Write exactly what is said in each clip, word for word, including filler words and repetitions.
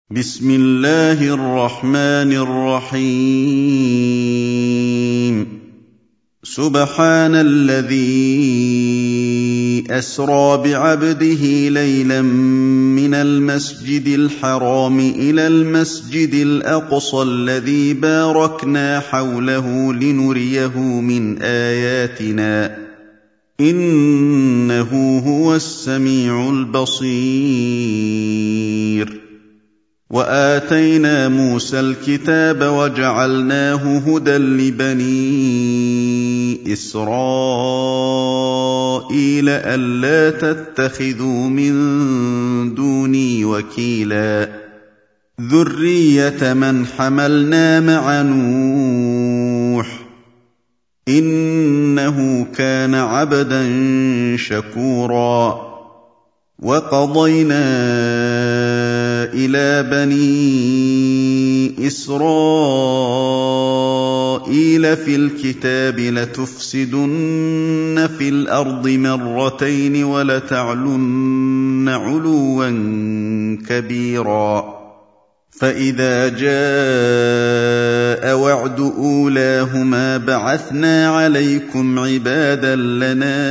بسم الله الرحمن الرحيم سبحان الذي أسرى بعبده ليلا من المسجد الحرام إلى المسجد الأقصى الذي باركنا حوله لنريه من آياتنا إنه هو السميع البصير وآتينا موسى الكتاب وجعلناه هدى لبني إسرائيل ألا تتخذوا من دوني وكيلا ذرية من حملنا مع نوح إنه كان عبدا شكورا وقضينا إلى بني إسرائيل في الكتاب لتفسدن في الأرض مرتين ولتعلن علوا كبيرا فإذا جاء وعد أولاهما بعثنا عليكم عبادا لنا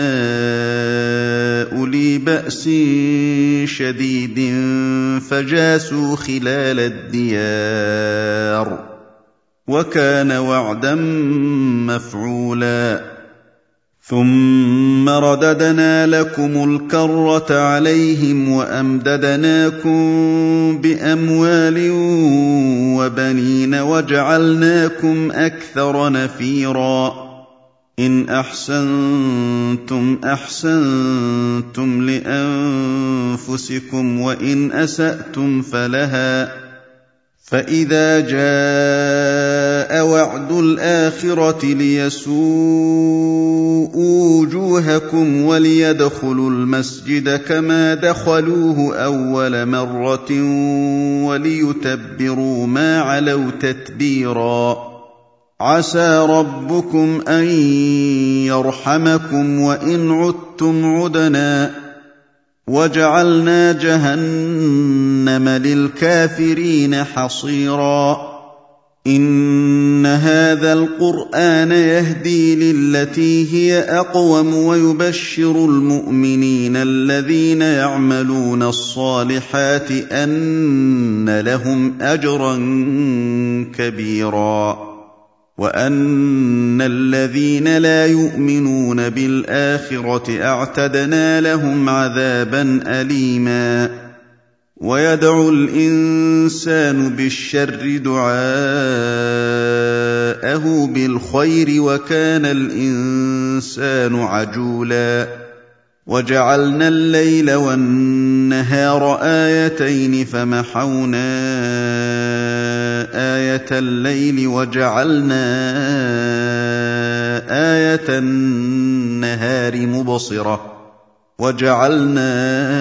أولي بأس شديد فجاسوا خلال الديار وكان وعدا مفعولا ثم رددنا لكم الكرة عليهم وأمددناكم بأموال وبنين وجعلناكم أكثر نفيرا إن أحسنتم أحسنتم لأنفسكم وإن أسأتم فلها فإذا جاء وعد الآخرة ليسوءوا وجوهكم وليدخلوا المسجد كما دخلوه أول مرة وليتبروا ما علوا تتبيرا عسى ربكم أن يرحمكم وإن عدتم عدنا وجعلنا جهنم للكافرين حصيرا إن هذا القرآن يهدي للتي هي أقوم ويبشر المؤمنين الذين يعملون الصالحات أن لهم أجرا كبيرا وأن الذين لا يؤمنون بالآخرة أعتدنا لهم عذابا أليما ويدعو الإنسان بالشر دعاءه بالخير وكان الإنسان عجولا وجعلنا الليل والنهار آيتين فمحونا آية الليل وجعلنا آية النهار مبصرة وجعلنا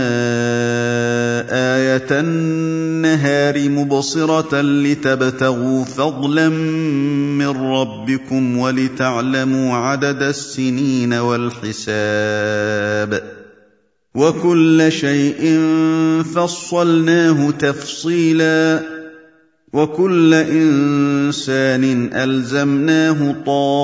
آية النهار مبصرة لتبتغوا فضلا من ربكم ولتعلموا عدد السنين والحساب وكل شيء فصلناه تفصيلا وكل إنسان ألزمناه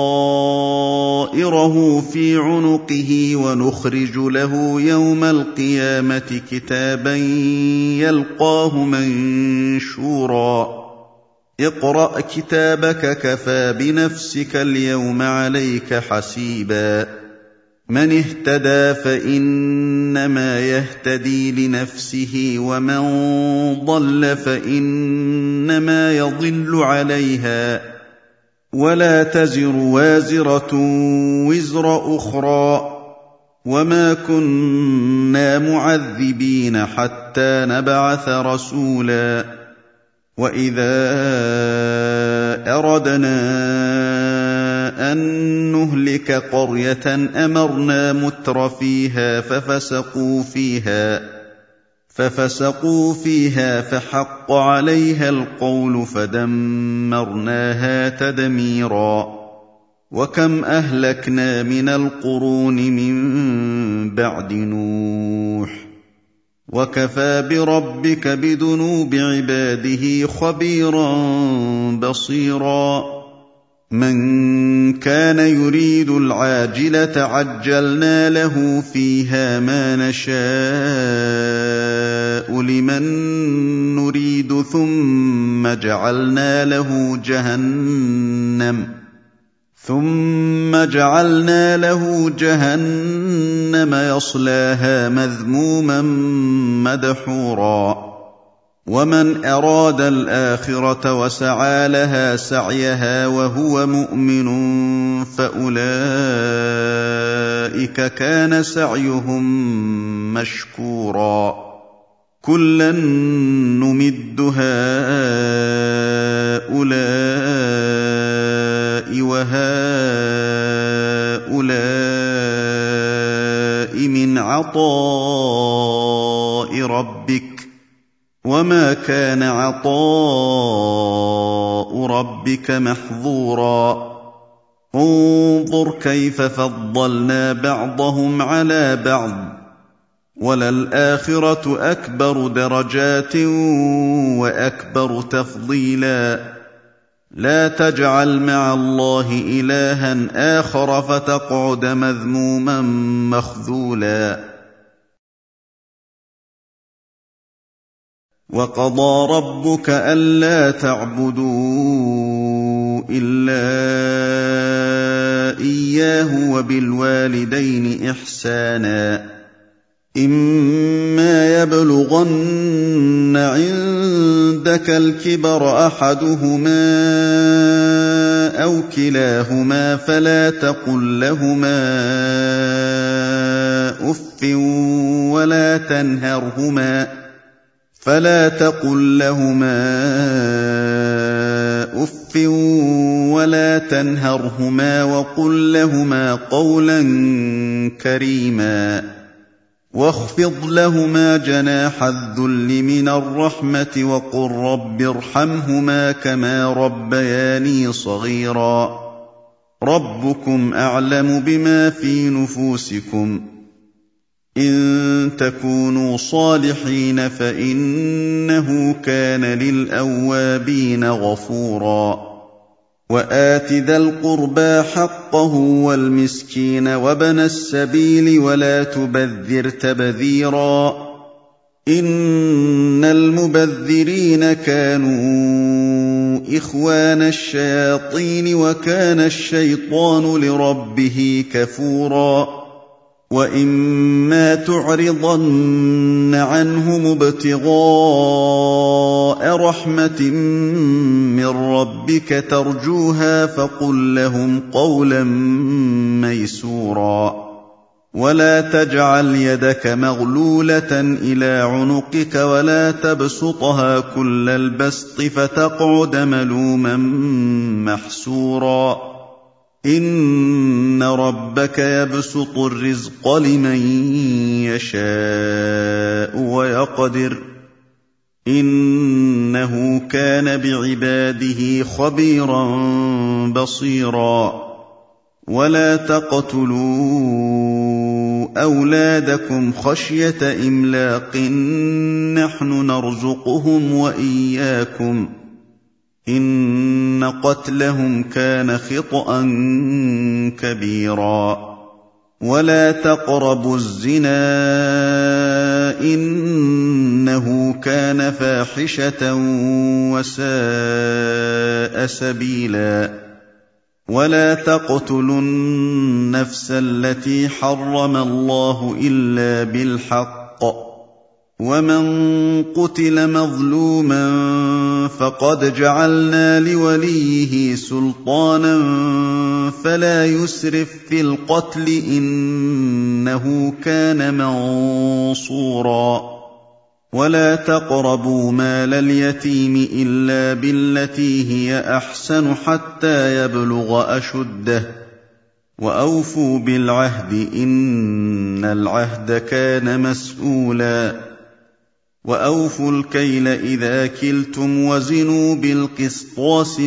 طائره في عنقه ونخرج له يوم القيامة كتابا يلقاه منشورا اقرأ كتابك كفى بنفسك اليوم عليك حسيبا من اهتدى فإنما يهتدي لنفسه ومن ضل فإنما يضل عليها ولا تزر وازرة وزر أخرى وما كنا معذبين حتى نبعث رسولا وإذا أردنا أن نهلك قرية أمرنا متر فيها ففسقوا فيها ففسقوا فيها فحق عليها القول فدمرناها تدميرا وكم أهلكنا من القرون من بعد نوح وَكَفَىٰ بِرَبِّكَ بِذُنُوبِ عِبَادِهِ خَبِيرًا بَصِيرًا مَن كَانَ يُرِيدُ الْعَاجِلَةَ عَجَّلْنَا لَهُ فِيهَا مَا نَشَاءُ لِمَن نُّرِيدُ ثُمَّ جَعَلْنَا له جَهَنَّمَ ثُمَّ جَعَلْنَا لَهُ جَهَنَّمَ يَصْلَاهَا مَذْمُومًا مَّدْحُورًا وَمَنْ أَرَادَ الْآخِرَةَ وَسَعَىٰ لَهَا سَعْيَهَا وَهُوَ مُؤْمِنٌ فَأُولَٰئِكَ كَانَ سَعْيُهُم مَّشْكُورًا كُلًّا نُّمِدُّ هَٰؤُلَاءِ وَهَٰؤُلَاءِ مِنْ عَطَاءِ رَبِّكَ وَمَا كَانَ عَطَاءُ رَبِّكَ مَحْظُورًا انظُرْ كَيْفَ فَضَّلْنَا بَعْضَهُمْ عَلَىٰ بَعْضٍ وَلَلْآخِرَةُ أَكْبَرُ دَرَجَاتٍ وَأَكْبَرُ تَفْضِيلًا لَا تَجْعَلْ مَعَ اللَّهِ إِلَٰهًا آخَرَ فَتَقْعُدَ مَذْمُومًا مَّخْذُولًا وَقَضَىٰ رَبُّكَ أَلَّا تَعْبُدُوا إِلَّا إِيَّاهُ وَبِالْوَالِدَيْنِ إِحْسَانًا إِمَّا يَبْلُغَنَّ عِندَكَ الْكِبَرَ أَحَدُهُمَا أَوْ كِلَاهُمَا فَلَا تَقُل لَّهُمَا أُفٍّ وَلَا تَنْهَرْهُمَا فلا تقل لهما أف ولا تنهرهما وقل لهما قولا كريما واخفض لهما جناح الذل من الرحمة وقل رب ارحمهما كما ربياني صغيرا ربكم أعلم بما في نفوسكم إن تكونوا صالحين فإنه كان للأوابين غفورا وآت ذا القربى حقه والمسكين وابن السبيل ولا تبذر تبذيرا إن المبذرين كانوا إخوان الشياطين وكان الشيطان لربه كفورا وَإِمَّا تُعْرِضَنَّ عَنْهُمُ ابْتِغَاءَ رَحْمَةٍ مِّن رَّبِّكَ تَرْجُوهَا فَقُل لَّهُمْ قَوْلًا مَّيْسُورًا وَلَا تَجْعَلْ يَدَكَ مَغْلُولَةً إِلَىٰ عُنُقِكَ وَلَا تَبْسُطْهَا كُلَّ الْبَسْطِ فَتَقْعُدَ مَلُومًا مَّحْسُورًا إِنَّ رَبَّكَ يَبْسُطُ الرِّزْقَ لِمَن يَشَاءُ وَيَقْدِرُ إِنَّهُ كَانَ بِعِبَادِهِ خَبِيرًا بَصِيرًا وَلَا تَقْتُلُوا أَوْلَادَكُمْ خَشْيَةَ إِمْلَاقٍ نَّحْنُ نَرْزُقُهُمْ وَإِيَّاكُمْ إِنَّ قَتْلَهُمْ كَانَ خِطْئًا كَبِيرًا وَلَا تَقْرَبُوا الزِّنَا إِنَّهُ كَانَ فَاحِشَةً وَسَاءَ سَبِيلًا وَلَا تَقْتُلُوا النَّفْسَ الَّتِي حَرَّمَ اللَّهُ إِلَّا بِالْحَقِّ وَمَن قُتِلَ مَظْلُومًا فَقَدْ جَعَلْنَا لِوَلِيِّهِ سُلْطَانًا فَلَا يُسْرِف فِّي الْقَتْلِ إِنَّهُ كَانَ مَنصُورًا وَلَا تَقْرَبُوا مَالَ الْيَتِيمِ إِلَّا بِالَّتِي هِيَ أَحْسَنُ حَتَّىٰ يَبْلُغَ أَشُدَّهُ وَأَوْفُوا بِالْعَهْدِ إِنَّ الْعَهْدَ كَانَ مَسْئُولًا وَأَوْفُوا الْكَيْلَ إِذَا كِلْتُمْ وَزِنُوا بِالْقِسْطَاسِ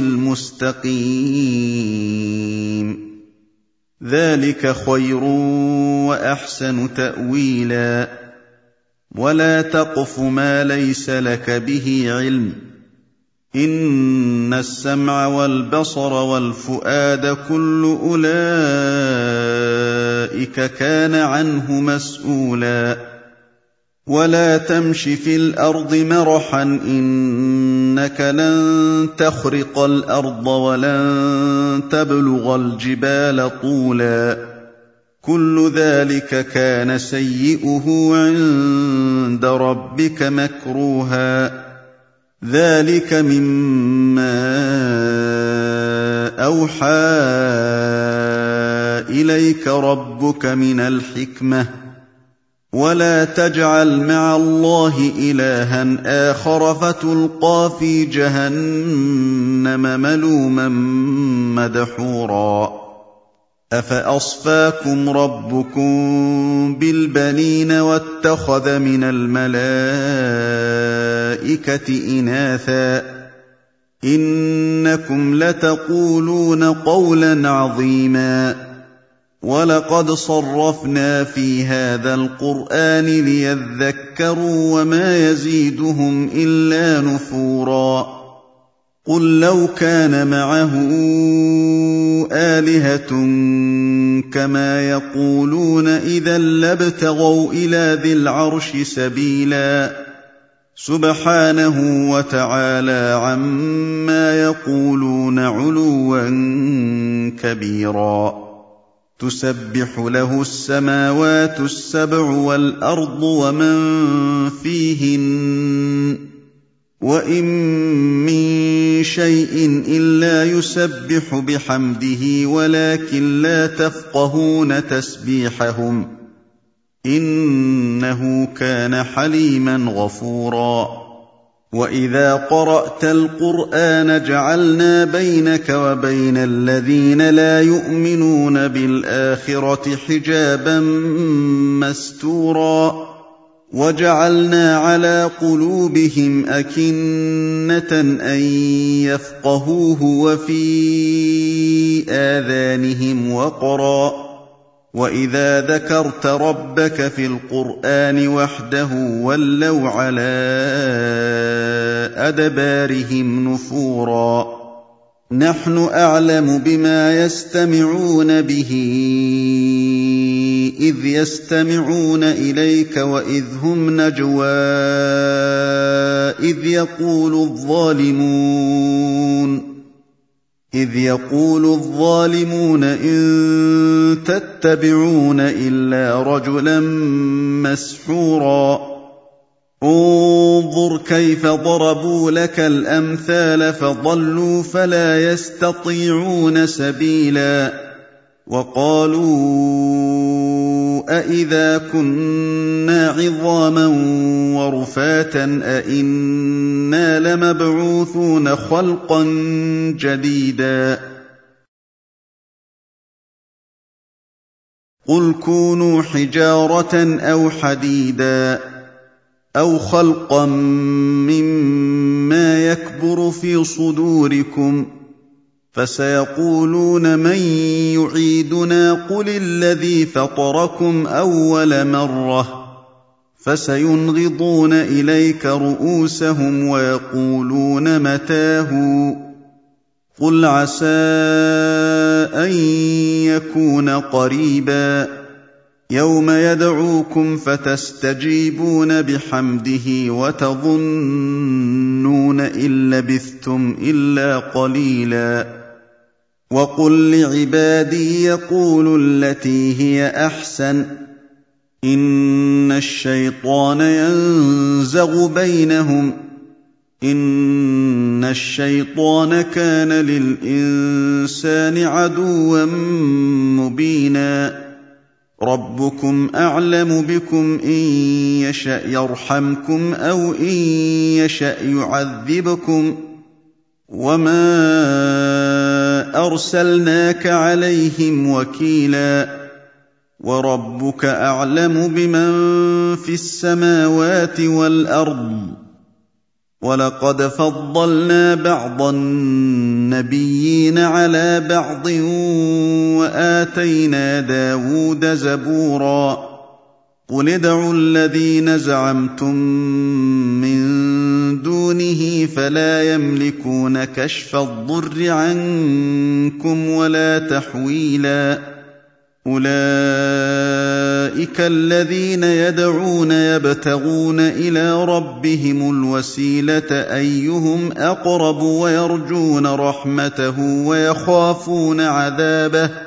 الْمُسْتَقِيمِ ذَلِكَ خَيْرٌ وَأَحْسَنُ تَأْوِيلًا ولا تقف ما ليس لك به علم، إن السمع والبصر والفؤاد كل أولئك كان عنه مسؤولا. ولا تمش في الأرض مرحا، إنك لن تخرق الأرض ولن تبلغ الجبال طولا، كل ذلك كان سيئه عند ربك مكروها. ذلك مما أوحى إليك ربك من الحكمة. ولا تجعل مع الله إلها آخر فتلقى في جهنم ملوما مدحورا. أفأصفاكم ربكم بالبنين واتخذ من الملائكة إناثا، إنكم لتقولون قولا عظيما. ولقد صرفنا في هذا القرآن ليذكروا وما يزيدهم إلا نفورا. قل لو كان معه آلهة كما يقولون إذا لابتغوا إلى ذي العرش سبيلا، سبحانه وتعالى عما يقولون علوا كبيرا. تسبح له السماوات السبع والأرض ومن فيهن، وإن من شيء إلا يسبح بحمده ولكن لا تفقهون تسبيحهم، إنه كان حليما غفورا. وإذا قرأت القرآن جعلنا بينك وبين الذين لا يؤمنون بالآخرة حجابا مستورا، وجعلنا على قلوبهم أكنة أن يفقهوه وفي آذانهم وقرا، وإذا ذكرت ربك في القرآن وحده ولوا على أدبارهم نفورا. نحن أعلم بما يستمعون به إذ يستمعون إليك وإذ هم نجوى إذ يقول الظالمون إذ يقول الظالمون إن تتبعون إلا رجلا مسحورا. انظر كيف ضربوا لك الأمثال فضلوا فلا يستطيعون سبيلا. وقالوا أإذا كنا عظاما ورفاتا أإنا لمبعوثون خلقا جديدا. قل كونوا حجارة أو حديدا أو خلقا مما يكبر في صدوركم، فسيقولون من يعيدنا قل الذي فطركم أول مرة، فسينغضون إليك رؤوسهم ويقولون متاه، قل عسى أن يكون قريبا. يوم يدعوكم فتستجيبون بحمده وتظنون إن لبثتم إلا قليلا. وقل لعبادي يقولوا التي هي أحسن، إن الشيطان ينزغ بينهم، إن الشيطان كان للإنسان عدوا مبينا. ربكم أعلم بكم إن يشأ يرحمكم أو إن يشأ يعذبكم، وما أرسلناك عليهم وكيلا. وربك أعلم بمن في السماوات والأرض. ولقد فضلنا بعض النبيين على بعض وآتينا داود زبورا. قُلِ ادْعُوا الَّذِينَ زَعَمْتُم مِّن دُونِهِ فَلَا يَمْلِكُونَ كَشْفَ الضُّرِّ عَنكُمْ وَلَا تَحْوِيلًا أُولَٰئِكَ الَّذِينَ يَدْعُونَ يَبْتَغُونَ إِلَىٰ رَبِّهِمُ الْوَسِيلَةَ أَيُّهُمْ أَقْرَبُ وَيَرْجُونَ رَحْمَتَهُ وَيَخَافُونَ عَذَابَهُ ۚ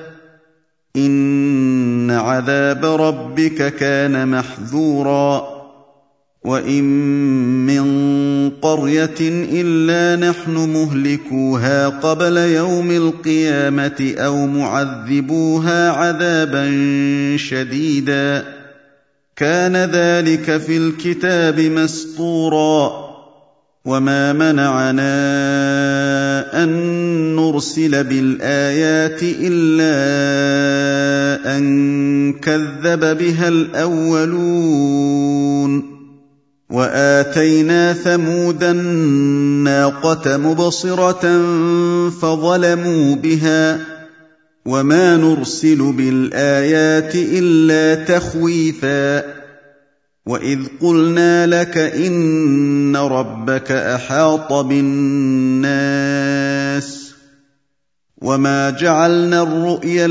إِنَّ عَذَابَ رَبِّكَ كَانَ مَحْذُورًا وَإِن مِّن قَرْيَةٍ إِلَّا نَحْنُ مُهْلِكُوهَا قَبْلَ يَوْمِ الْقِيَامَةِ أَوْ مُعَذِّبُوهَا عَذَابًا شَدِيدًا ۚ كَانَ ذَٰلِكَ فِي الْكِتَابِ مَسْطُورًا وَمَا مَنَعَنَا أَن نُّرْسِلَ بِالْآيَاتِ إِلَّا أَن كَذَّبَ بِهَا الْأَوَّلُونَ وَآتَيْنَا ثَمُودَ النَّاقَةَ مُبْصِرَةً فَظَلَمُوا بِهَا ۚ وَمَا نُرْسِلُ بِالْآيَاتِ إِلَّا تَخْوِيفًا ۚ وَإِذْ قُلْنَا لَكَ إِنَّ رَبَّكَ أَحَاطَ بِالنَّاسِ ۚ وَمَا جَعَلْنَا الرُّؤْيَا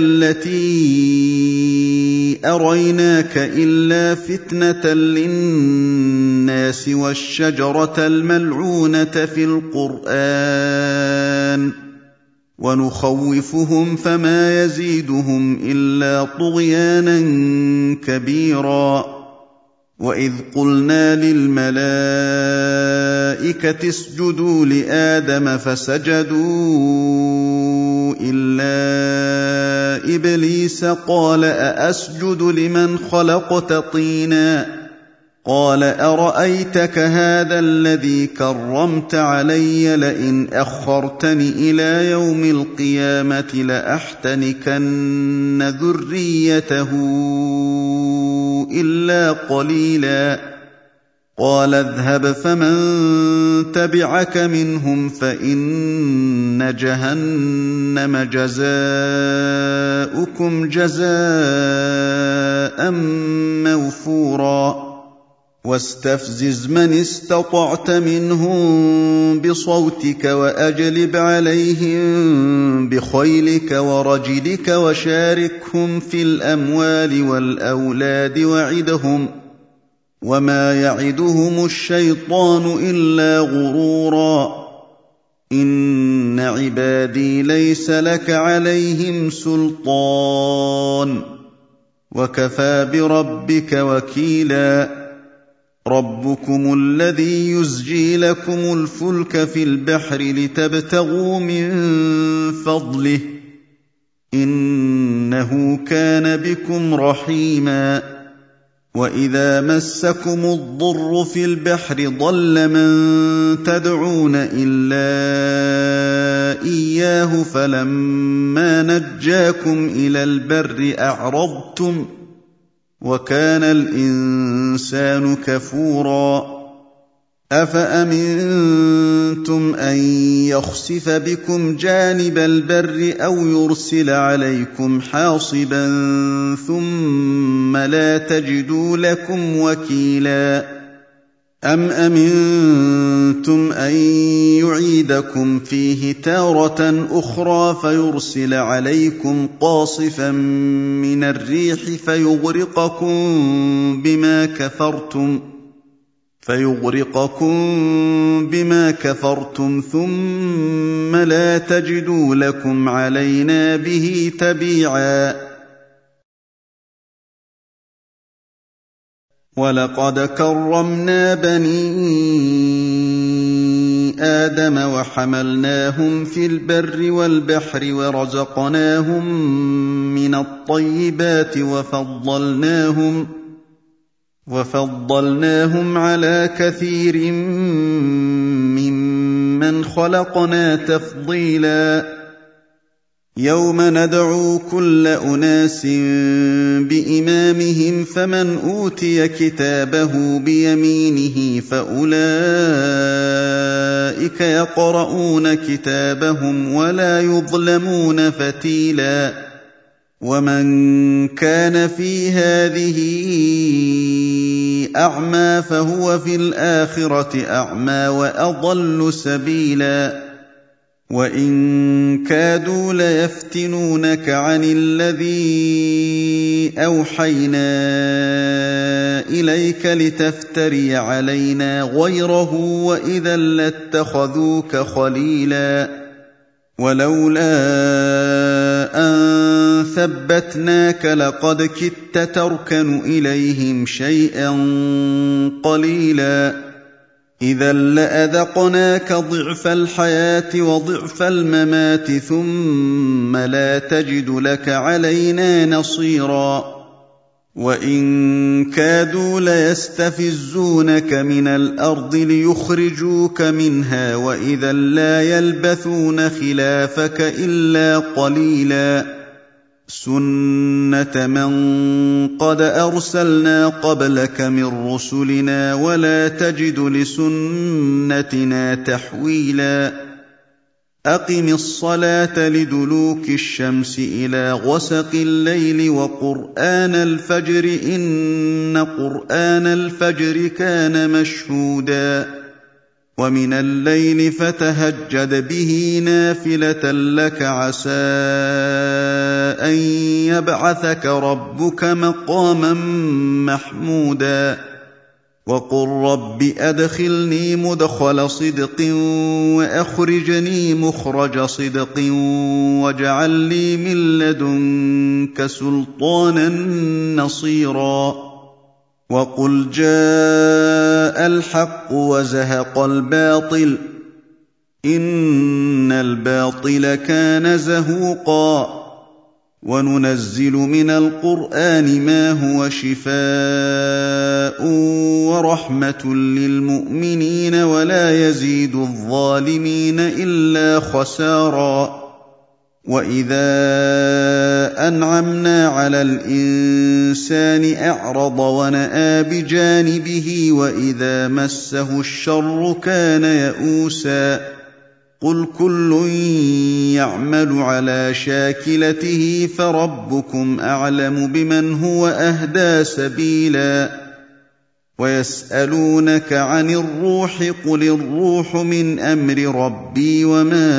الَّتِي أَرَيْنَاكَ إِلَّا فِتْنَةً لِّلنَّاسِ وَالشَّجَرَةَ الْمَلْعُونَةَ فِي الْقُرْآنِ ۚ وَنُخَوِّفُهُمْ فَمَا يَزِيدُهُمْ إِلَّا طُغْيَانًا كَبِيرًا وَإِذْ قُلْنَا لِلْمَلَائِكَةِ اسْجُدُوا لِآدَمَ فَسَجَدُوا إِلَّا إِبْلِيسَ قَالَ أَأَسْجُدُ لِمَنْ خَلَقْتَ طِينًا قَالَ أَرَأَيْتَكَ هَٰذَا الَّذِي كَرَّمْتَ عَلَيَّ لَئِنْ أَخَّرْتَنِ إِلَىٰ يَوْمِ الْقِيَامَةِ لَأَحْتَنِكَنَّ ذُرِّيَّتَهُ إِلَّا قَلِيلًا قَالَ اذْهَبْ فَمَن تَبِعَكَ مِنْهُمْ فَإِنَّ جَهَنَّمَ جَزَاؤُكُمْ جَزَاءً مَّوْفُورًا وَاسْتَفْزِزْ مَنِ اسْتَطَعْتَ مِنْهُم بِصَوْتِكَ وَأَجْلِبْ عَلَيْهِم بِخَيْلِكَ وَرَجِلِكَ وَشَارِكْهُمْ فِي الْأَمْوَالِ وَالْأَوْلَادِ وَعِدْهُمْ ۚ وَمَا يَعِدُهُمُ الشَّيْطَانُ إِلَّا غُرُورًا إِنَّ عِبَادِي لَيْسَ لَكَ عَلَيْهِمْ سُلْطَانٌ وَكَفَىٰ بِرَبِّكَ وَكِيلًا رَبُّكُمُ الَّذِي يُزْجِي لَكُمُ الْفُلْكَ فِي الْبَحْرِ لِتَبْتَغُوا مِن فَضْلِهِ ۚ إِنَّهُ كَانَ بِكُمْ رَحِيمًا وَإِذَا مَسَّكُمُ الضُّرُّ فِي الْبَحْرِ ضَلَّ مَن تَدْعُونَ إِلَّا إِيَّاهُ فَلَمَّا نَجَّاكُمْ إِلَى الْبَرِّ أَعْرَضْتُمْ ۚ وَكَانَ الْإِنسَانُ كَفُورًا أَفَأَمِنتُمْ أَن يَخْسِفَ بِكُمْ جَانِبَ الْبَرِّ أَوْ يُرْسِلَ عَلَيْكُمْ حَاصِبًا ثُمَّ لَا تَجِدُوا لَكُمْ وَكِيلًا أَمْ أَمِنتُمْ أَن يُعِيدَكُمْ فِيهِ تَارَةً أُخْرَىٰ فَيُرْسِلَ عَلَيْكُمْ قَاصِفًا مِّنَ الرِّيحِ فَيُغْرِقَكُم بِمَا كَفَرْتُمْ فَيُغْرِقَكُم بِمَا كَفَرْتُمْ ثُمَّ لَا تَجِدُوا لَكُمْ عَلَيْنَا بِهِ تَبِيعًا وَلَقَدْ كَرَّمْنَا بَنِي آدَمَ وَحَمَلْنَاهُمْ فِي الْبَرِّ وَالْبَحْرِ وَرَزَقْنَاهُم مِّنَ الطَّيِّبَاتِ وَفَضَّلْنَاهُمْ وَفَضَّلْنَاهُمْ عَلَىٰ كَثِيرٍ مِّمَّنْ خَلَقْنَا تَفْضِيلًا يَوْمَ نَدْعُو كُلَّ أُنَاسٍ بِإِمَامِهِمْ فَمَنْ أُوتِيَ كِتَابَهُ بِيَمِينِهِ فَأُولَٰئِكَ يَقْرَءُونَ كِتَابَهُمْ وَلَا يُظْلَمُونَ فَتِيلًا ومن كان في هذه أعمى فهو في الآخرة أعمى وأضل سبيلا وإن كادوا ليفتنونك عن الذي أوحينا إليك لتفتري علينا غيره وإذا لاتخذوك خليلا ولولا أن ثبتناك لقد كدت تركن إليهم شيئا قليلا إذا لأذقناك ضعف الحياة وضعف الممات ثم لا تجد لك علينا نصيرا وإن كادوا ليستفزونك من الأرض ليخرجوك منها وإذا لا يلبثون خلافك إلا قليلا سنة من قد أرسلنا قبلك من رسلنا ولا تجد لسنتنا تحويلا أقم الصلاة لدلوك الشمس إلى غسق الليل وقرآن الفجر إن قرآن الفجر كان مشهودا ومن الليل فتهجد به نافلة لك عسى أن يبعثك ربك مقاما محمودا وقل رب أدخلني مدخل صدق وأخرجني مخرج صدق واجعل لي من لدنك سلطانا نصيرا وقل جاء الحق وزهق الباطل إن الباطل كان زهوقا وننزل من القرآن ما هو شفاء ورحمة للمؤمنين ولا يزيد الظالمين إلا خسارا وإذا أنعمنا على الإنسان أعرض ونأى بجانبه وإذا مسه الشر كان يئوسا قل كل يعمل على شاكلته فربكم أعلم بمن هو أهدى سبيلا ويسألونك عن الروح قل الروح من أمر ربي وما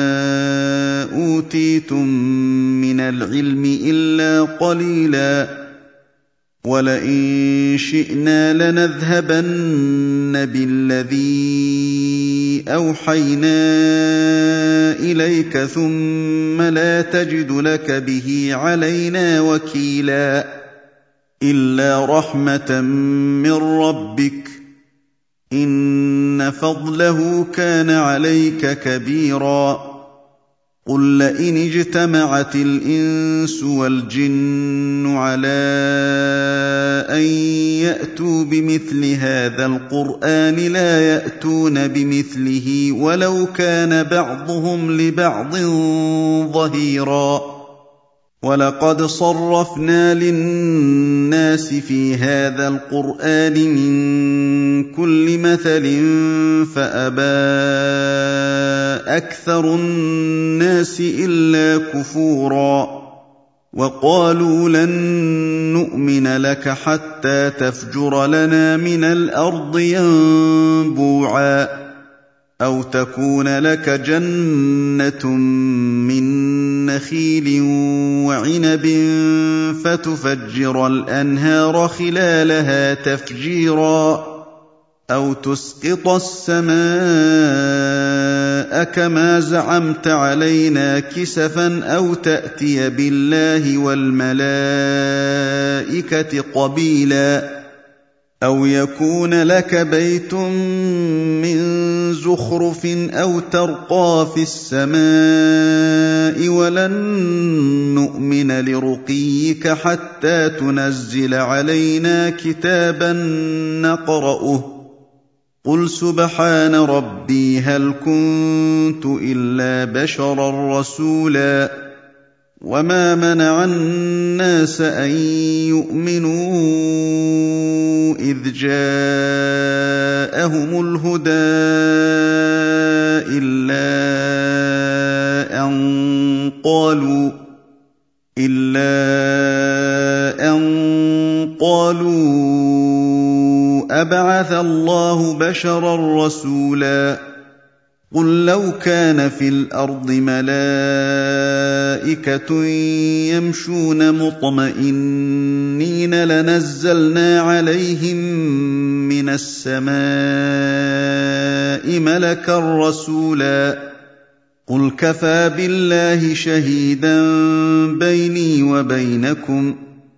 أوتيتم من العلم إلا قليلا ولئن شئنا لنذهبن بالذي أوحينا إليك ثم لا تجد لك به علينا وكيلا إلا رحمة من ربك إن فضله كان عليك كبيرا قل لئن اجتمعت الإنس والجن على أن يأتوا بمثل هذا القرآن لا يأتون بمثله ولو كان بعضهم لبعض ظهيرا ولقد صرفنا للناس في هذا القرآن من كل مثل فأبى أكثر الناس إلا كفورا وقالوا لن نؤمن لك حتى تفجر لنا من الأرض ينبوعا أو تكون لك جنة من نخيل وعنب فتفجر الأنهار خلالها تفجيرا أو تسقط السماء كما زعمت علينا كسفا أو تأتي بالله والملائكة قبيلا أو يكون لك بيت من زخرف أو ترقى في السماء ولن نؤمن لرقيك حتى تنزل علينا كتابا نقرأه قل سبحان ربي هل كنت إلا بشرا رسولا وما منع الناس أن يؤمنوا إذ جاءهم الهدى إلا أن قالوا إِلَّا أَن قَالُوا أَبَعَثَ اللَّهُ بَشَرًا رَّسُولًا قُل لَّوْ كَانَ فِي الْأَرْضِ مَلَائِكَةٌ يَمْشُونَ مُطْمَئِنِّينَ لَنَزَّلْنَا عَلَيْهِم مِّنَ السَّمَاءِ مَلَكًا رَّسُولًا قُلْ كَفَىٰ بِاللَّهِ شَهِيدًا بَيْنِي وَبَيْنَكُمْ ۚ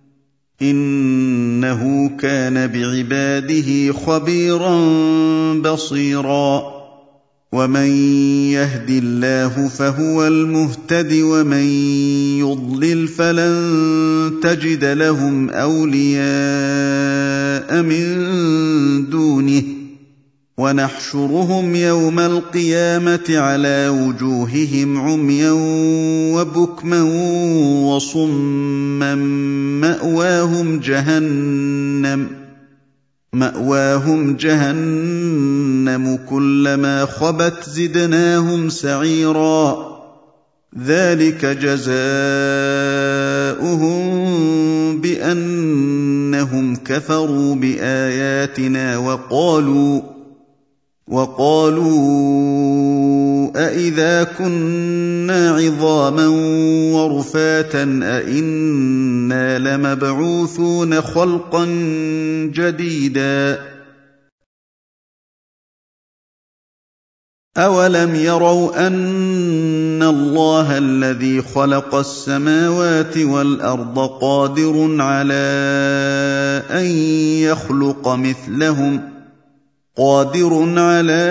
إِنَّهُ كَانَ بِعِبَادِهِ خَبِيرًا بَصِيرًا وَمَن يَهْدِ اللَّهُ فَهُوَ الْمُهْتَدِ وَمَن يُضْلِلْ فَلَن تَجِدَ لَهُمْ أَوْلِيَاءَ مِن دُونِهِ وَنَحْشُرُهُمْ يَوْمَ الْقِيَامَةِ عَلَىٰ وُجُوهِهِمْ عُمْيًا وَبُكْمًا وَصُمًّا مَّأْوَاهُمْ جَهَنَّمُ مَأْوَاهُمْ جَهَنَّمُ كُلَّمَا خَبَتْ زِدْنَاهُمْ سَعِيرًا ذَٰلِكَ جَزَاؤُهُم بِأَنَّهُمْ كَفَرُوا بِآيَاتِنَا وَقَالُوا وَقَالُوا أَإِذَا كُنَّا عِظَامًا وَرُفَاتًا أَإِنَّا لَمَبْعُوثُونَ خَلْقًا جَدِيدًا أَوَلَمْ يَرَوْا أَنَّ اللَّهَ الَّذِي خَلَقَ السَّمَاوَاتِ وَالْأَرْضَ قَادِرٌ عَلَىٰ أَن يَخْلُقَ مِثْلَهُمْ قادر على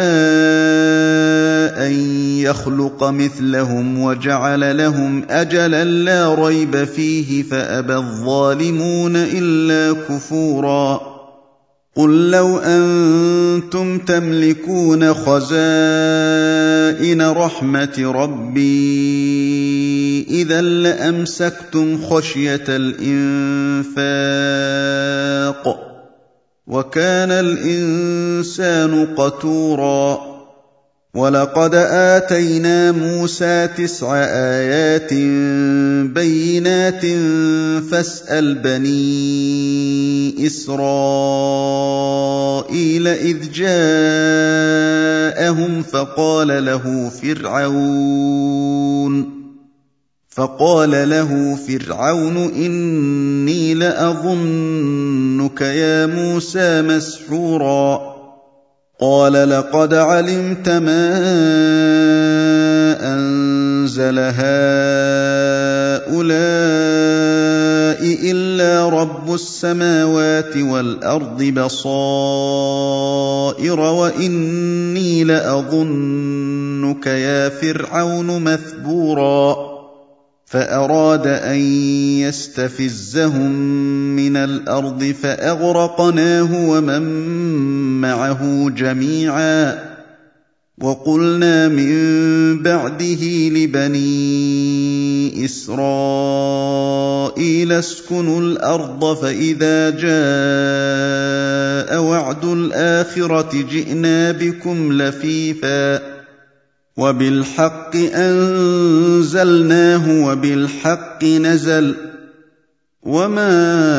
أن يخلق مثلهم وجعل لهم أجلا لا ريب فيه فأبى الظالمون إلا كفورا قل لو أنتم تملكون خزائن رحمة ربي إذا لأمسكتم خشية الإنفاق وَكَانَ الْإِنسَانُ قَتُورًا وَلَقَدْ آتَيْنَا مُوسَىٰ تِسْعَ آيَاتٍ بَيِّنَاتٍ فَاسْأَلْ بَنِي إِسْرَائِيلَ إِذْ جَاءَهُمْ فَقَالَ لَهُ فِرْعَوْنُ فقال له فرعون إني لأظنك يا موسى مسحورا قال لقد علمت ما أنزل هؤلاء إلا رب السماوات والأرض بصائر وإني لأظنك يا فرعون مثبورا فأراد أن يستفزهم من الأرض فأغرقناه ومن معه جميعا وقلنا من بعده لبني إسرائيل اسكنوا الأرض فإذا جاء وعد الآخرة جئنا بكم لفيفا وبالحق أنزلناه وبالحق نزل وما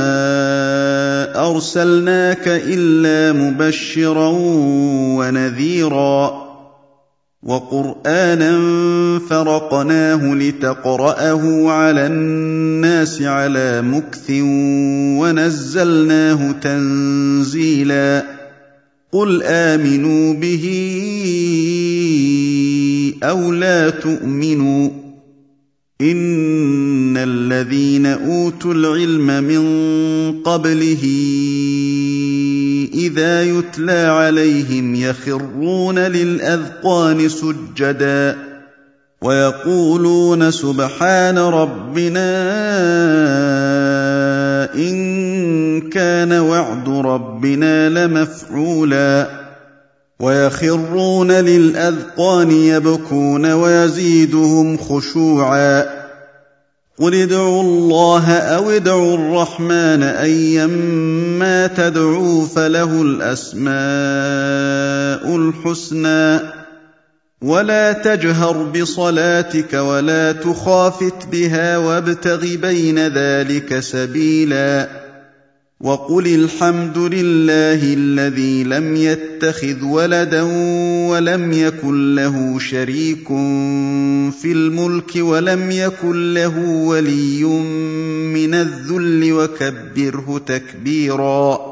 أرسلناك إلا مبشرا ونذيرا وقرآنا فرقناه لتقرأه على الناس على مكث ونزلناه تنزيلا قل آمنوا به أو لا تؤمنوا إن الذين أوتوا العلم من قبله إذا يتلى عليهم يخرون للأذقان سجدا ويقولون سبحان ربنا إن كان وعد ربنا لمفعولا ويخرون للأذقان يبكون ويزيدهم خشوعا قل ادعوا الله أو ادعوا الرحمن أيما تدعوا فله الأسماء الحسنى ولا تجهر بصلاتك ولا تخافت بها وابتغ بين ذلك سبيلا وقل الحمد لله الذي لم يتخذ ولدا ولم يكن له شريك في الملك ولم يكن له ولي من الذل وكبره تكبيرا